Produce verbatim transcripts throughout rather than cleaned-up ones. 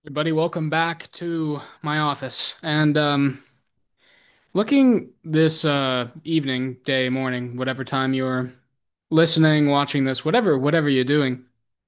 Everybody, welcome back to my office. And um, looking this uh, evening, day, morning, whatever time you're listening, watching this, whatever, whatever you're doing.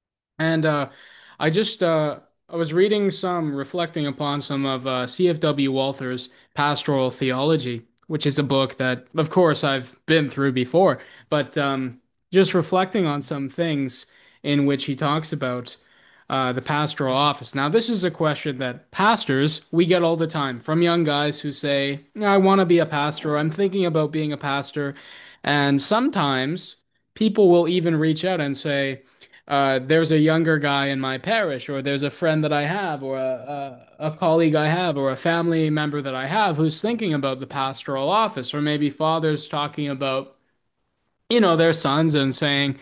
And uh, I just uh, I was reading some, reflecting upon some of uh, C F W. Walther's Pastoral Theology, which is a book that, of course, I've been through before, but um, just reflecting on some things in which he talks about uh, the pastoral office. Now, this is a question that pastors we get all the time from young guys who say, "I want to be a pastor. I'm thinking about being a pastor," and sometimes people will even reach out and say uh, there's a younger guy in my parish, or there's a friend that I have, or a, a, a colleague I have, or a family member that I have who's thinking about the pastoral office, or maybe fathers talking about, you know, their sons and saying,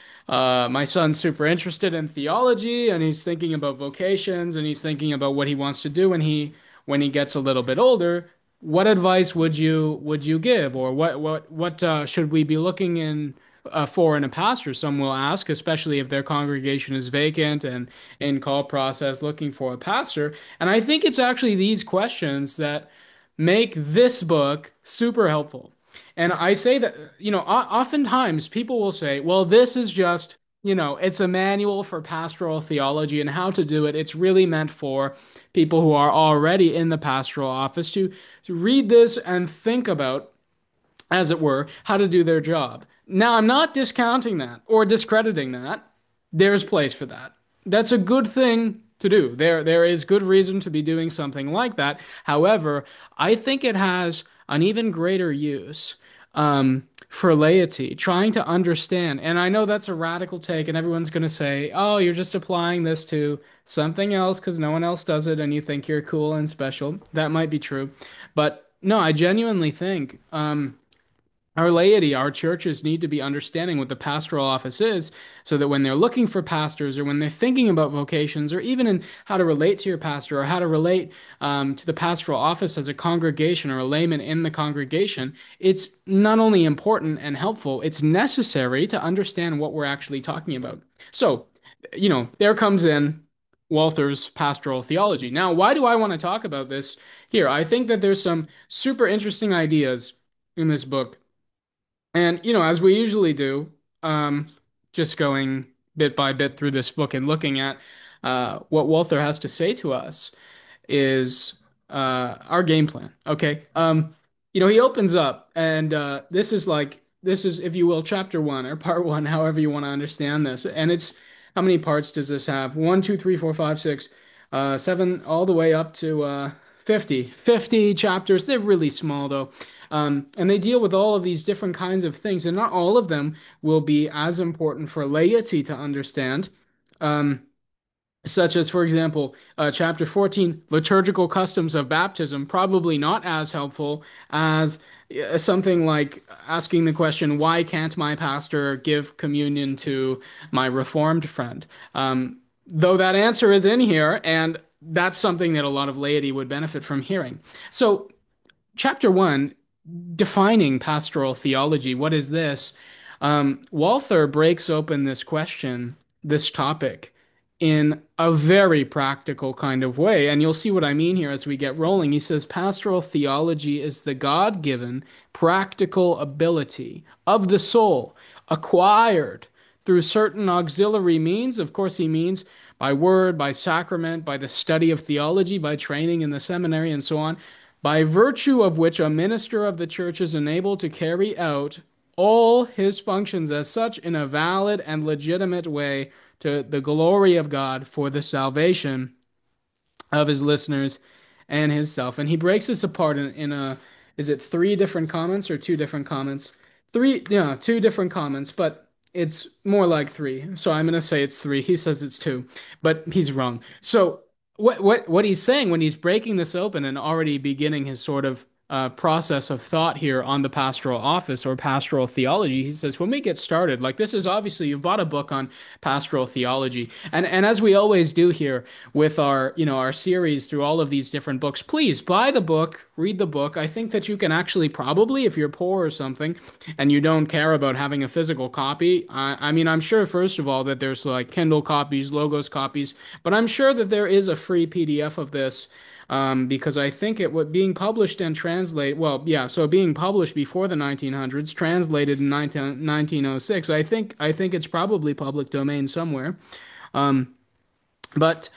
uh, my son's super interested in theology and he's thinking about vocations and he's thinking about what he wants to do when he when he gets a little bit older. What advice would you would you give, or what what what uh, should we be looking in uh, for in a pastor? Some will ask, especially if their congregation is vacant and in call process looking for a pastor. And I think it's actually these questions that make this book super helpful. And I say that, you know, o- oftentimes people will say, well, this is just, you know, it's a manual for pastoral theology and how to do it. It's really meant for people who are already in the pastoral office to, to read this and think about, as it were, how to do their job. Now, I'm not discounting that or discrediting that. There's place for that. That's a good thing to do. There, there is good reason to be doing something like that. However, I think it has an even greater use um, for laity, trying to understand. And I know that's a radical take, and everyone's going to say, oh, you're just applying this to something else because no one else does it, and you think you're cool and special. That might be true. But no, I genuinely think. Um, our laity, our churches need to be understanding what the pastoral office is so that when they're looking for pastors or when they're thinking about vocations or even in how to relate to your pastor or how to relate um, to the pastoral office as a congregation or a layman in the congregation, it's not only important and helpful, it's necessary to understand what we're actually talking about. So, you know, there comes in Walther's pastoral theology. Now, why do I want to talk about this here? I think that there's some super interesting ideas in this book and, you know, as we usually do, um, just going bit by bit through this book and looking at uh, what Walther has to say to us is uh, our game plan. Okay. Um, you know, he opens up, and uh, this is like, this is, if you will, chapter one or part one, however you want to understand this. And it's, how many parts does this have? One, two, three, four, five, six, uh, seven, all the way up to uh, fifty. fifty chapters. They're really small, though. Um, and they deal with all of these different kinds of things, and not all of them will be as important for laity to understand. Um, such as, for example, uh, chapter fourteen, liturgical customs of baptism, probably not as helpful as uh, something like asking the question, why can't my pastor give communion to my reformed friend? Um, though that answer is in here, and that's something that a lot of laity would benefit from hearing. So, chapter one, defining pastoral theology. What is this? Um, Walther breaks open this question, this topic, in a very practical kind of way. And you'll see what I mean here as we get rolling. He says pastoral theology is the God-given practical ability of the soul acquired through certain auxiliary means. Of course, he means by word, by sacrament, by the study of theology, by training in the seminary, and so on, by virtue of which a minister of the church is enabled to carry out all his functions as such in a valid and legitimate way to the glory of God for the salvation of his listeners and his self. And he breaks this apart in, in a, is it three different comments or two different comments? Three, yeah, two different comments, but it's more like three. So I'm going to say it's three. He says it's two, but he's wrong. So what what what he's saying when he's breaking this open and already beginning his sort of uh, process of thought here on the pastoral office or pastoral theology. He says, when we get started, like this is obviously you've bought a book on pastoral theology, and and as we always do here with our you know our series through all of these different books, please buy the book, read the book. I think that you can actually probably, if you're poor or something, and you don't care about having a physical copy. I, I mean, I'm sure first of all that there's like Kindle copies, Logos copies, but I'm sure that there is a free P D F of this um, because I think it was being published and translated. Well, yeah, so being published before the nineteen hundreds, translated in nineteen oh six. I think I think it's probably public domain somewhere. Um, but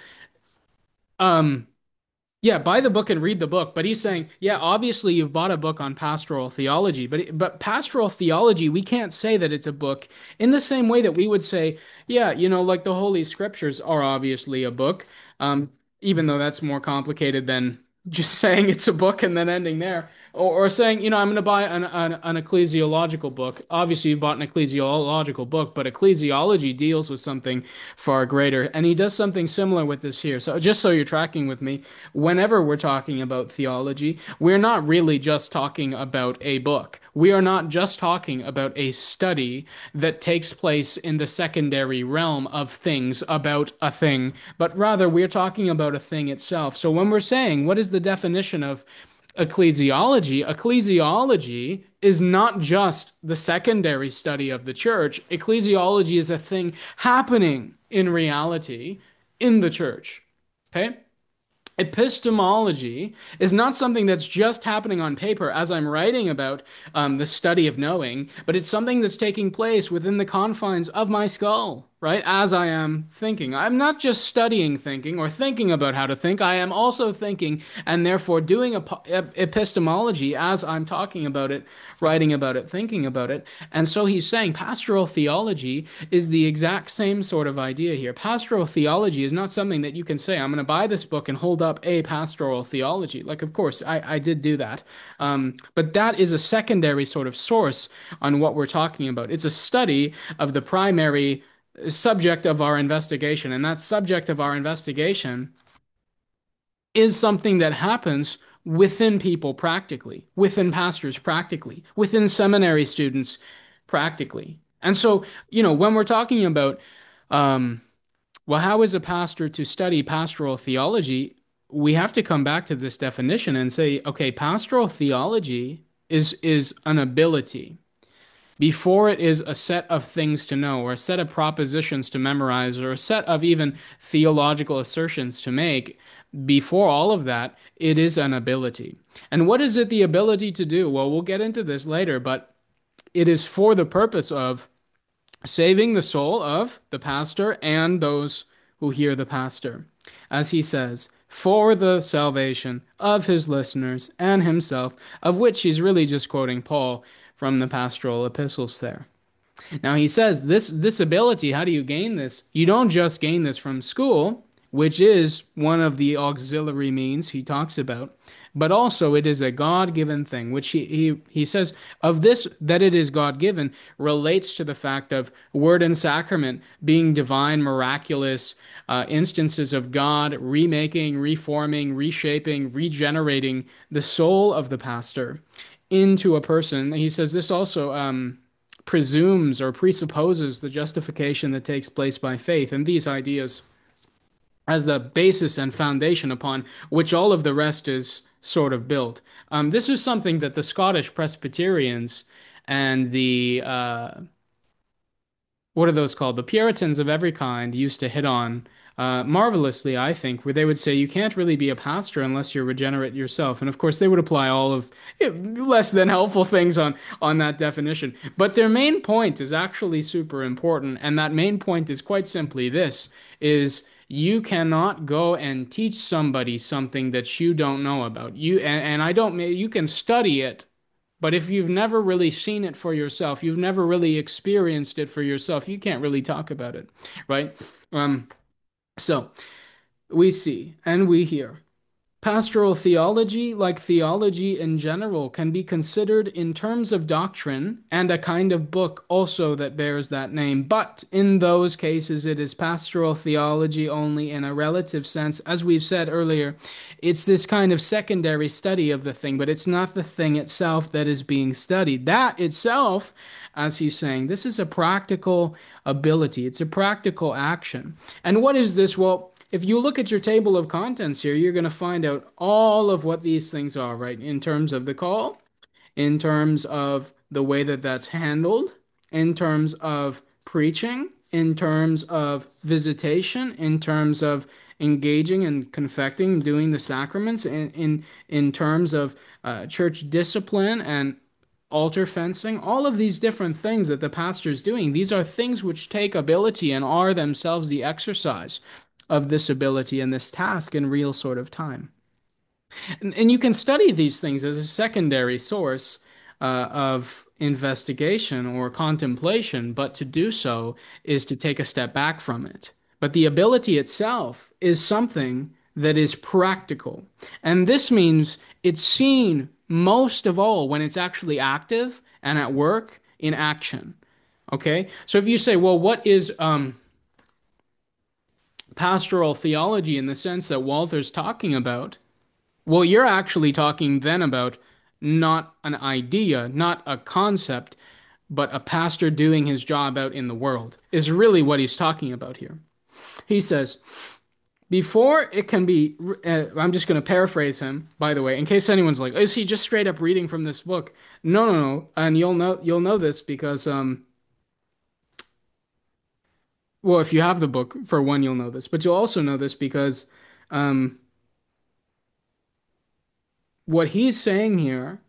um, yeah, buy the book and read the book. But he's saying, yeah, obviously you've bought a book on pastoral theology, but but pastoral theology, we can't say that it's a book in the same way that we would say, yeah, you know, like the Holy Scriptures are obviously a book, um, even though that's more complicated than just saying it's a book and then ending there. Or, or saying, you know, I'm going to buy an, an, an ecclesiological book. Obviously, you've bought an ecclesiological book, but ecclesiology deals with something far greater. And he does something similar with this here. So, just so you're tracking with me, whenever we're talking about theology, we're not really just talking about a book. We are not just talking about a study that takes place in the secondary realm of things about a thing, but rather we're talking about a thing itself. So when we're saying, what is the definition of ecclesiology? Ecclesiology is not just the secondary study of the church. Ecclesiology is a thing happening in reality in the church. Okay? Epistemology is not something that's just happening on paper as I'm writing about um, the study of knowing, but it's something that's taking place within the confines of my skull, right? As I am thinking. I'm not just studying thinking or thinking about how to think, I am also thinking and therefore doing ep- epistemology as I'm talking about it, writing about it, thinking about it. And so he's saying pastoral theology is the exact same sort of idea here. Pastoral theology is not something that you can say, I'm going to buy this book and hold up a pastoral theology. Like, of course, I, I did do that. Um, but that is a secondary sort of source on what we're talking about. It's a study of the primary subject of our investigation. And that subject of our investigation is something that happens within people practically, within pastors practically, within seminary students practically. And so, you know, when we're talking about, um, well, how is a pastor to study pastoral theology? We have to come back to this definition and say, okay, pastoral theology is is an ability before it is a set of things to know, or a set of propositions to memorize, or a set of even theological assertions to make. Before all of that, it is an ability. And what is it the ability to do? Well, we'll get into this later, but it is for the purpose of saving the soul of the pastor and those who hear the pastor. As he says, for the salvation of his listeners and himself, of which he's really just quoting Paul from the pastoral epistles there. Now he says this this ability, how do you gain this? You don't just gain this from school, which is one of the auxiliary means he talks about, but also it is a God-given thing, which he he, he says of this that it is God-given relates to the fact of word and sacrament being divine, miraculous uh, instances of God remaking, reforming, reshaping, regenerating the soul of the pastor into a person. He says this also um, presumes or presupposes the justification that takes place by faith, and these ideas as the basis and foundation upon which all of the rest is sort of built. Um, this is something that the Scottish Presbyterians and the uh, what are those called? The Puritans of every kind used to hit on uh, marvelously, I think, where they would say you can't really be a pastor unless you're regenerate yourself. And of course, they would apply all of eh, less than helpful things on on that definition. But their main point is actually super important, and that main point is quite simply this: is you cannot go and teach somebody something that you don't know about. You and, and I don't. You can study it, but if you've never really seen it for yourself, you've never really experienced it for yourself, you can't really talk about it, right? Um, so we see and we hear Pastoral theology, like theology in general, can be considered in terms of doctrine and a kind of book also that bears that name. But in those cases, it is pastoral theology only in a relative sense. As we've said earlier, it's this kind of secondary study of the thing, but it's not the thing itself that is being studied. That itself, as he's saying, this is a practical ability, it's a practical action. And what is this? Well, if you look at your table of contents here, you're going to find out all of what these things are, right? In terms of the call, in terms of the way that that's handled, in terms of preaching, in terms of visitation, in terms of engaging and confecting, doing the sacraments, in in, in terms of uh, church discipline and altar fencing, all of these different things that the pastor is doing, these are things which take ability and are themselves the exercise of this ability and this task in real sort of time. And, and you can study these things as a secondary source uh, of investigation or contemplation, but to do so is to take a step back from it. But the ability itself is something that is practical. And this means it's seen most of all when it's actually active and at work in action. Okay? So if you say, well, what is um, pastoral theology in the sense that Walther's talking about? Well, you're actually talking then about not an idea, not a concept, but a pastor doing his job out in the world, is really what he's talking about here. He says, before it can be, uh, I'm just going to paraphrase him, by the way, in case anyone's like, is he just straight up reading from this book? No, no, no. And you'll know, you'll know this because, um, well, if you have the book, for one, you'll know this, but you'll also know this because, um, what he's saying here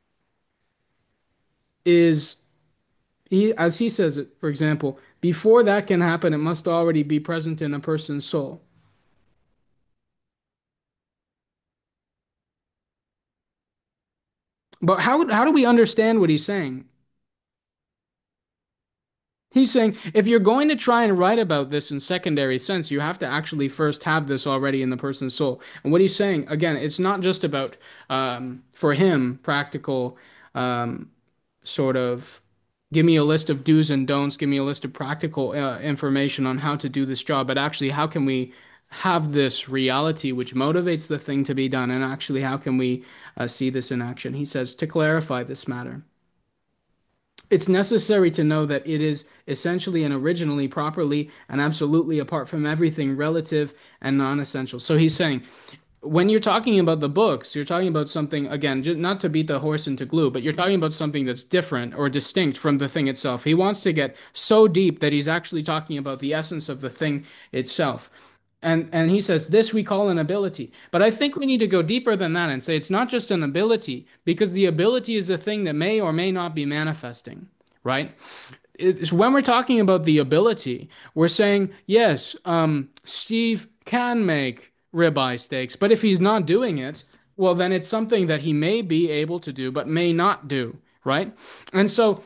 is he, as he says it, for example, before that can happen, it must already be present in a person's soul. But how how do we understand what he's saying? He's saying if you're going to try and write about this in secondary sense, you have to actually first have this already in the person's soul. And what he's saying, again, it's not just about um, for him practical um, sort of give me a list of do's and don'ts, give me a list of practical uh, information on how to do this job, but actually, how can we have this reality which motivates the thing to be done, and actually, how can we uh, see this in action? He says, to clarify this matter, it's necessary to know that it is essentially and originally, properly, and absolutely apart from everything relative and non-essential. So he's saying, when you're talking about the books, you're talking about something, again, just not to beat the horse into glue, but you're talking about something that's different or distinct from the thing itself. He wants to get so deep that he's actually talking about the essence of the thing itself. And and he says this we call an ability. But I think we need to go deeper than that and say it's not just an ability, because the ability is a thing that may or may not be manifesting, right? It's when we're talking about the ability, we're saying, yes, um, Steve can make ribeye steaks, but if he's not doing it, well, then it's something that he may be able to do, but may not do, right? And so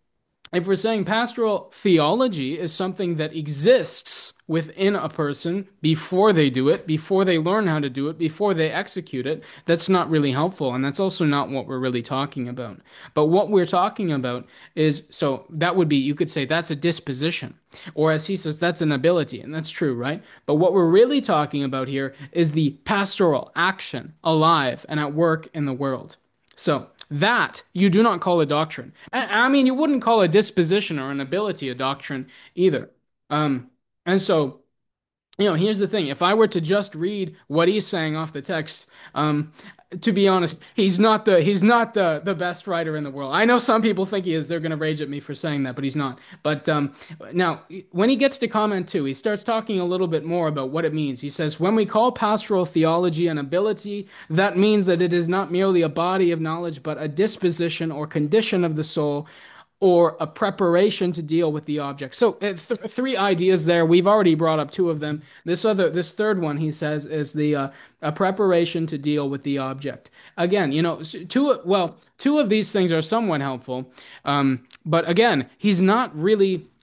if we're saying pastoral theology is something that exists within a person before they do it, before they learn how to do it, before they execute it, that's not really helpful. And that's also not what we're really talking about. But what we're talking about is so that would be, you could say that's a disposition. Or as he says, that's an ability. And that's true, right? But what we're really talking about here is the pastoral action alive and at work in the world. So that you do not call a doctrine. I, I mean, you wouldn't call a disposition or an ability a doctrine either. Um, and so, you know, here's the thing. If I were to just read what he's saying off the text, um, to be honest, he's not the he's not the the best writer in the world. I know some people think he is. They're going to rage at me for saying that, but he's not. But um, now, when he gets to comment two, he starts talking a little bit more about what it means. He says, when we call pastoral theology an ability, that means that it is not merely a body of knowledge, but a disposition or condition of the soul, or a preparation to deal with the object. So uh, th three ideas there. We've already brought up two of them. This other, this third one, he says, is the uh, a preparation to deal with the object. Again, you know, two. Well, two of these things are somewhat helpful, um, but again, he's not really.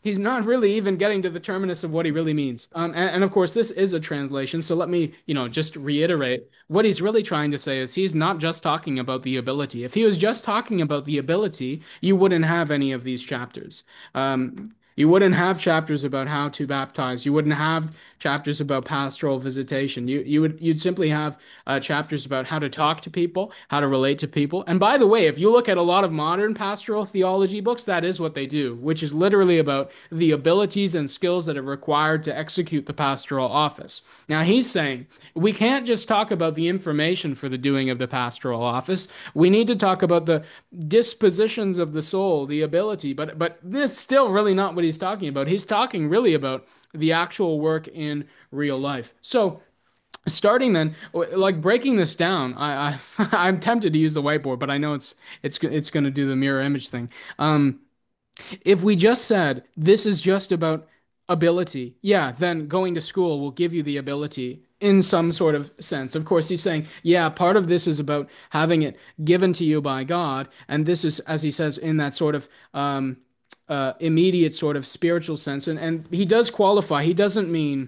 he's not really even getting to the terminus of what he really means. Um, and, and of course, this is a translation. So let me, you know, just reiterate what he's really trying to say is he's not just talking about the ability. If he was just talking about the ability, you wouldn't have any of these chapters. Um, you wouldn't have chapters about how to baptize. You wouldn't have chapters about pastoral visitation. You you would you'd simply have uh, chapters about how to talk to people, how to relate to people. And by the way, if you look at a lot of modern pastoral theology books, that is what they do, which is literally about the abilities and skills that are required to execute the pastoral office. Now he's saying we can't just talk about the information for the doing of the pastoral office. We need to talk about the dispositions of the soul, the ability. But but this is still really not what he's talking about. He's talking really about the actual work in real life. So starting then, like breaking this down, I, I I'm tempted to use the whiteboard, but I know it's it's it's going to do the mirror image thing. Um, if we just said this is just about ability, yeah, then going to school will give you the ability in some sort of sense. Of course, he's saying, yeah, part of this is about having it given to you by God, and this is, as he says, in that sort of um, uh, immediate sort of spiritual sense. And and he does qualify. He doesn't mean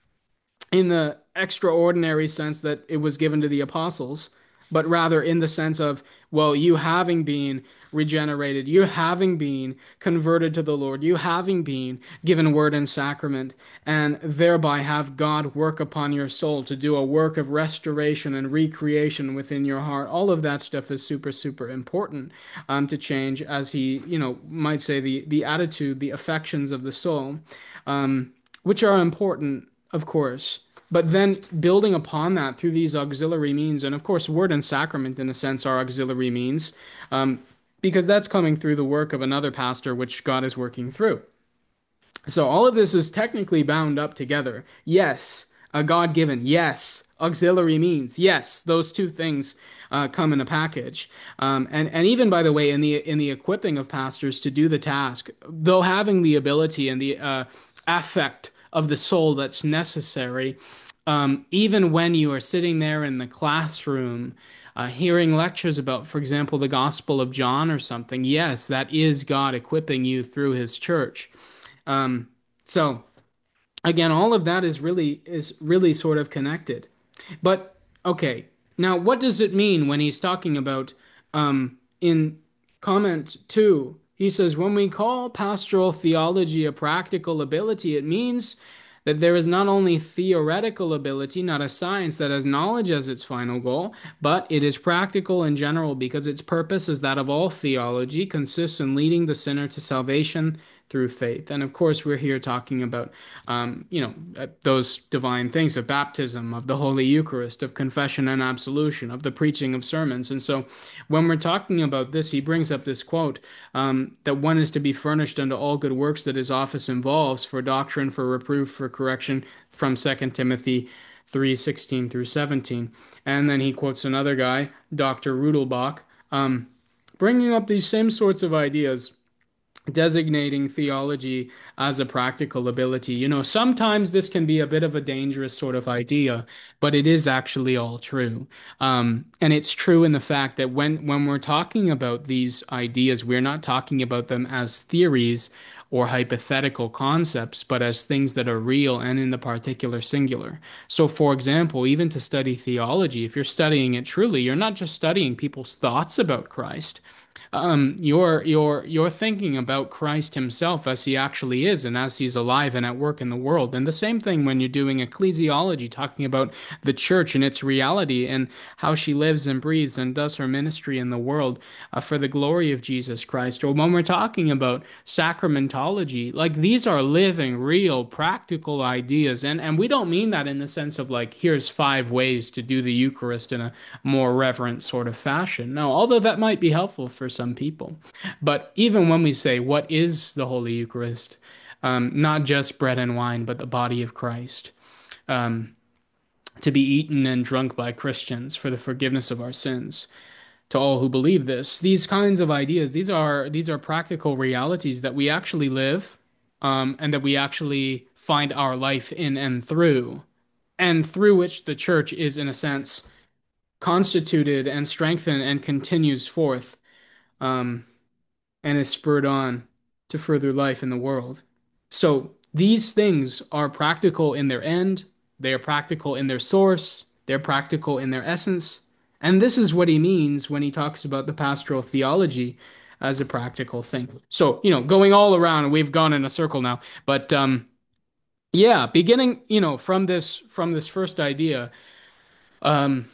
in the extraordinary sense that it was given to the apostles, but rather in the sense of, well, you having been regenerated, you having been converted to the Lord, you having been given word and sacrament, and thereby have God work upon your soul to do a work of restoration and recreation within your heart. All of that stuff is super, super important um, to change, as he, you know, might say the the attitude, the affections of the soul, um, which are important, of course. But then building upon that through these auxiliary means, and of course, word and sacrament, in a sense, are auxiliary means, um, because that's coming through the work of another pastor, which God is working through. So all of this is technically bound up together. Yes, a God given. Yes, auxiliary means. Yes, those two things uh, come in a package. Um, and and even by the way, in the in the equipping of pastors to do the task, though having the ability and the uh, affect of the soul that's necessary, um, even when you are sitting there in the classroom. Uh, hearing lectures about, for example, the Gospel of John or something, yes, that is God equipping you through his church. Um, so again, all of that is really is really sort of connected. But okay, now what does it mean when he's talking about um, in comment two? He says, when we call pastoral theology a practical ability, it means that there is not only theoretical ability, not a science that has knowledge as its final goal, but it is practical in general because its purpose is that of all theology, consists in leading the sinner to salvation through faith. And of course, we're here talking about, um, you know, uh, those divine things of baptism, of the Holy Eucharist, of confession and absolution, of the preaching of sermons. And so when we're talking about this, he brings up this quote um, that one is to be furnished unto all good works that his office involves for doctrine, for reproof, for correction, from Second Timothy three sixteen through seventeen. And then he quotes another guy, Doctor Rudelbach, um, bringing up these same sorts of ideas, designating theology as a practical ability. You know, sometimes this can be a bit of a dangerous sort of idea, but it is actually all true. Um, and it's true in the fact that when when we're talking about these ideas, we're not talking about them as theories or hypothetical concepts, but as things that are real and in the particular singular. So, for example, even to study theology, if you're studying it truly, you're not just studying people's thoughts about Christ, um, you're you're you're thinking about Christ himself as he actually is and as he's alive and at work in the world. And the same thing when you're doing ecclesiology, talking about the church and its reality and how she lives and breathes and does her ministry in the world uh, for the glory of Jesus Christ. Or when we're talking about sacramentology, like these are living, real, practical ideas. And and we don't mean that in the sense of like, here's five ways to do the Eucharist in a more reverent sort of fashion. No, although that might be helpful for some people. But even when we say, what is the Holy Eucharist? Um, not just bread and wine, but the body of Christ, um, to be eaten and drunk by Christians for the forgiveness of our sins. To all who believe this, these kinds of ideas, these are these are practical realities that we actually live, um, and that we actually find our life in and through, and through which the church is, in a sense, constituted and strengthened and continues forth, um, and is spurred on to further life in the world. So these things are practical in their end, they are practical in their source, they're practical in their essence. And this is what he means when he talks about the pastoral theology as a practical thing. So, you know, going all around, we've gone in a circle now, but um yeah, beginning, you know, from this from this first idea, um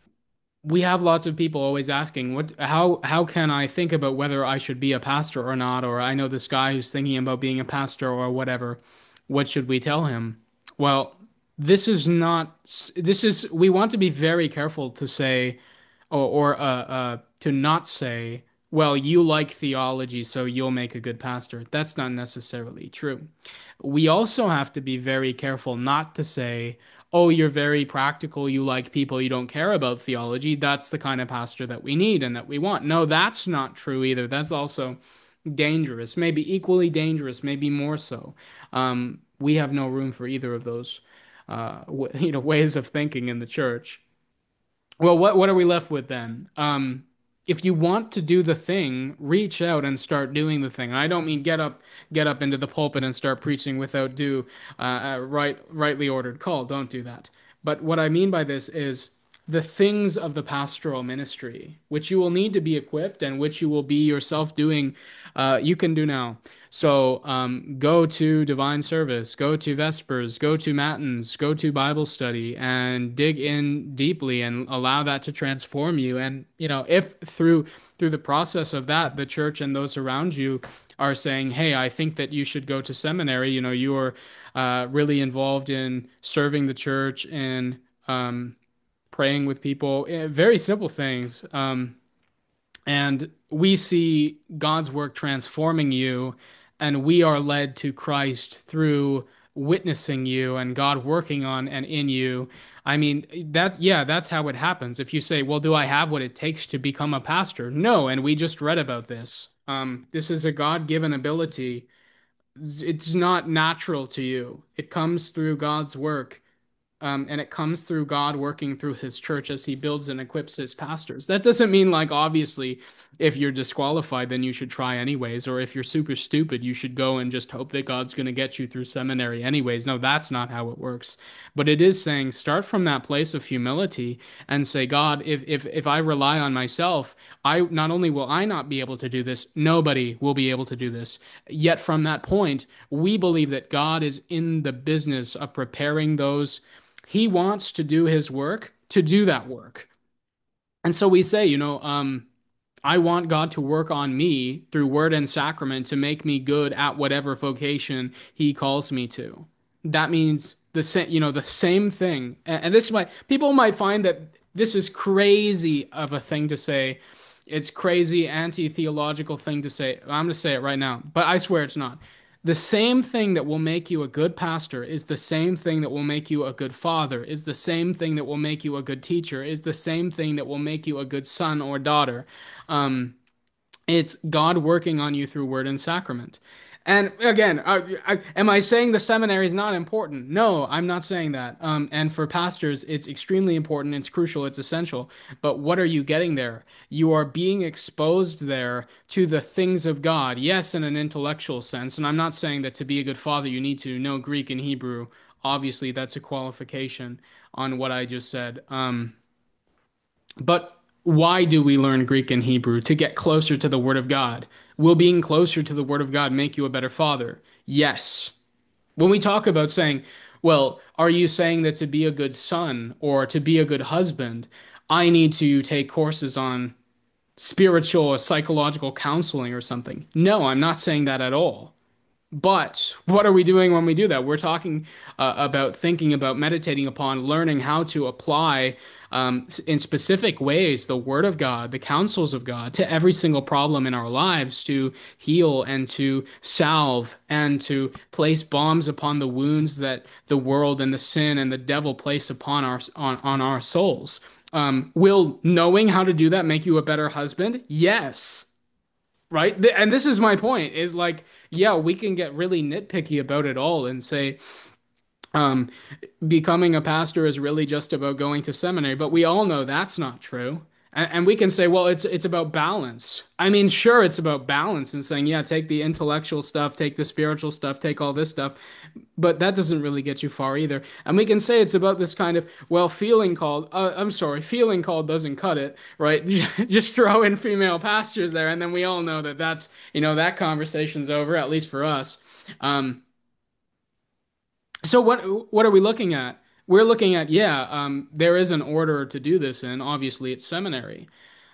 we have lots of people always asking, what, how, how can I think about whether I should be a pastor or not? Or I know this guy who's thinking about being a pastor or whatever. What should we tell him? Well, this is not, this is, we want to be very careful to say, or, or uh, uh, to not say, well, you like theology, so you'll make a good pastor. That's not necessarily true. We also have to be very careful not to say, oh, you're very practical, you like people, you don't care about theology. That's the kind of pastor that we need and that we want. No, that's not true either. That's also dangerous, maybe equally dangerous, maybe more so. Um, we have no room for either of those, uh, w you know, ways of thinking in the church. Well, what what are we left with then? Um, if you want to do the thing, reach out and start doing the thing. And I don't mean get up get up into the pulpit and start preaching without due uh, uh, right rightly ordered call. Don't do that. But what I mean by this is the things of the pastoral ministry, which you will need to be equipped and which you will be yourself doing, uh, you can do now. So um, go to divine service, go to vespers, go to matins, go to Bible study, and dig in deeply and allow that to transform you. And you know, if through through the process of that, the church and those around you are saying, "Hey, I think that you should go to seminary," you know, you are uh, really involved in serving the church and um, praying with people, eh, very simple things. Um, and we see God's work transforming you, and we are led to Christ through witnessing you and God working on and in you. I mean, that, yeah, that's how it happens. If you say, well, do I have what it takes to become a pastor? No, and we just read about this. Um, this is a God-given ability. It's not natural to you. It comes through God's work. Um, and it comes through God working through his church as he builds and equips his pastors. That doesn't mean, like, obviously, if you're disqualified, then you should try anyways. Or if you're super stupid, you should go and just hope that God's going to get you through seminary anyways. No, that's not how it works. But it is saying start from that place of humility and say, God, if, if, if I rely on myself, I not only will I not be able to do this, nobody will be able to do this. Yet from that point, we believe that God is in the business of preparing those he wants to do his work to do that work. And so we say, you know, um, I want God to work on me through word and sacrament to make me good at whatever vocation he calls me to. That means the same, you know, the same thing. And, and this might, people might find that this is crazy of a thing to say. It's crazy anti-theological thing to say. I'm going to say it right now, but I swear it's not. The same thing that will make you a good pastor is the same thing that will make you a good father, is the same thing that will make you a good teacher, is the same thing that will make you a good son or daughter. Um, it's God working on you through word and sacrament. And again, uh, I, am I saying the seminary is not important? No, I'm not saying that. Um, and for pastors, it's extremely important, it's crucial, it's essential. But what are you getting there? You are being exposed there to the things of God. Yes, in an intellectual sense. And I'm not saying that to be a good father, you need to know Greek and Hebrew. Obviously, that's a qualification on what I just said. Um, but why do we learn Greek and Hebrew? To get closer to the Word of God. Will being closer to the Word of God make you a better father? Yes. When we talk about saying, well, are you saying that to be a good son or to be a good husband, I need to take courses on spiritual or psychological counseling or something? No, I'm not saying that at all. But what are we doing when we do that? We're talking uh, about thinking about meditating upon learning how to apply um, in specific ways the Word of God, the counsels of God to every single problem in our lives to heal and to salve and to place balms upon the wounds that the world and the sin and the devil place upon our on, on our souls. Um, will knowing how to do that make you a better husband? Yes. Right? Th- And this is my point is like, yeah, we can get really nitpicky about it all and say, um, becoming a pastor is really just about going to seminary, but we all know that's not true. And, and we can say, well, it's it's about balance. I mean, sure, it's about balance and saying, yeah, take the intellectual stuff, take the spiritual stuff, take all this stuff, but that doesn't really get you far either. And we can say it's about this kind of, well, feeling called, uh, I'm sorry, feeling called doesn't cut it, right? Just throw in female pastors there, and then we all know that that's, you know, that conversation's over, at least for us. Um, so what what are we looking at? We're looking at, yeah, um, there is an order to do this in. Obviously, it's seminary.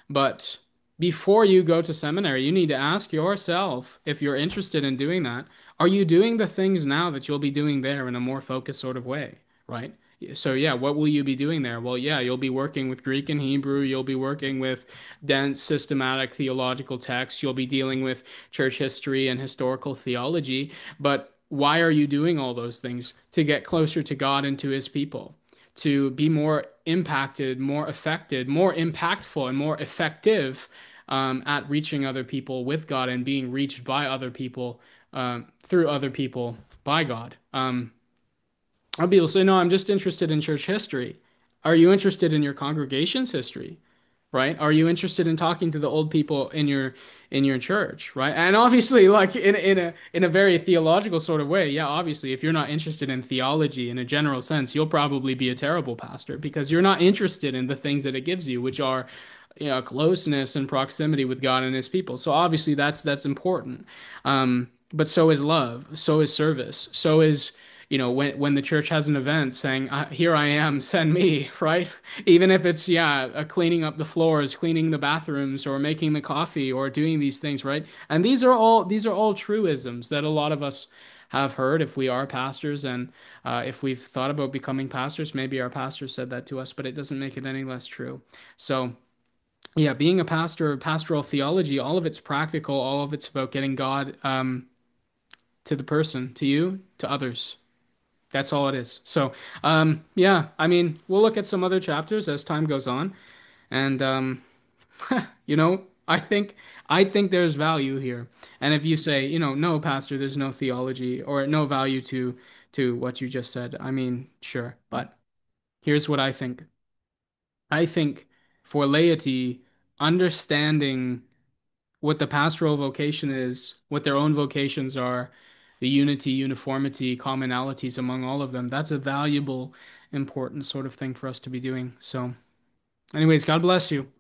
But before you go to seminary, you need to ask yourself if you're interested in doing that. Are you doing the things now that you'll be doing there in a more focused sort of way, right? So, yeah, what will you be doing there? Well, yeah, you'll be working with Greek and Hebrew. You'll be working with dense, systematic theological texts. You'll be dealing with church history and historical theology. But why are you doing all those things? To get closer to God and to his people, to be more impacted, more affected, more impactful, and more effective um, at reaching other people with God and being reached by other people um, through other people by God. Um, I'll be able to say, no, I'm just interested in church history. Are you interested in your congregation's history? Right? Are you interested in talking to the old people in your in your church, right? And obviously, like in in a in a very theological sort of way, yeah, obviously, if you're not interested in theology in a general sense, you'll probably be a terrible pastor because you're not interested in the things that it gives you, which are, you know, closeness and proximity with God and his people. So obviously that's that's important. Um, but so is love, so is service, so is you know, when when the church has an event saying, uh, "Here I am, send me," right? Even if it's yeah, uh, cleaning up the floors, cleaning the bathrooms, or making the coffee, or doing these things, right? And these are all these are all truisms that a lot of us have heard if we are pastors and uh, if we've thought about becoming pastors. Maybe our pastor said that to us, but it doesn't make it any less true. So. Yeah, being a pastor, pastoral theology, all of it's practical, all of it's about getting God um, to the person, to you, to others. That's all it is. So, um, yeah, I mean, we'll look at some other chapters as time goes on, and um, you know, I think I think there's value here. And if you say, you know, no, Pastor, there's no theology or no value to to what you just said, I mean, sure, but here's what I think. I think for laity, understanding what the pastoral vocation is, what their own vocations are, the unity, uniformity, commonalities among all of them. That's a valuable, important sort of thing for us to be doing. So, anyways, God bless you.